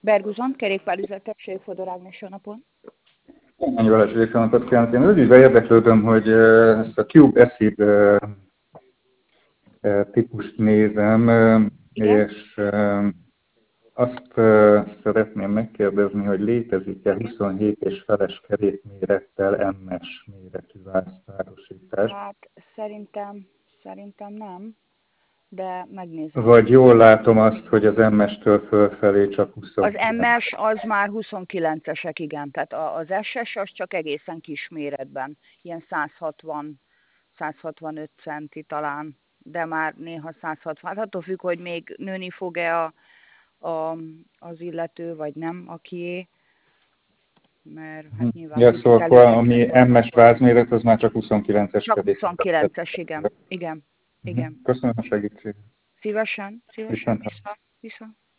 Berguzon, kerékpárüzetesség Fodor Ágnes a napon. Ennyi Balázs, jó napot kívánok. Én röviden érdeklődöm, hogy ezt a Cube Acid típust nézem, Igen? és azt szeretném megkérdezni, hogy létezik-e 27 és feles kerékmérettel MS méretű vászpárosítás? Hát szerintem nem, de megnézem. Vagy jól látom azt, hogy az MS-től fölfelé csak Az 29. MS az már 29-esek, igen, tehát az SS az csak egészen kis méretben, ilyen 165 centi talán, de már néha 160, hát attól függ, hogy még nőni fog-e az illető, vagy nem, akié, mert hát nyilván Ja, szóval akkor ami előregedett. MS vázméret, az már csak 29-es Csak kerékméret. 29-es, igen, igen, igen. Köszönöm a segítséget. Szívesen, Viszont vissza.